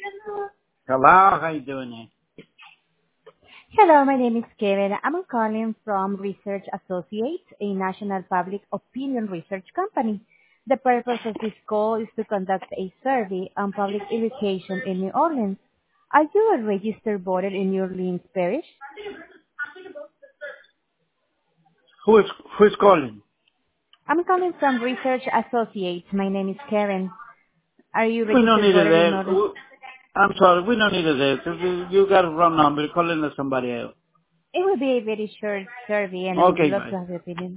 Hello, how you doing there? Hello, my name is Kevin. I'm calling from Research Associates, a national public opinion research company. The purpose of this call is to conduct a survey on public education in New Orleans. Are you a registered voter in New Orleans Parish? Who's calling? I'm calling from Research Associates. My name is Karen. Are you a We don't registered need it voter in there. New Orleans? I'm sorry, we don't need it there. You got a wrong number. Calling to somebody else. It will be a very short survey and I would Okay, love bye. to have your opinion.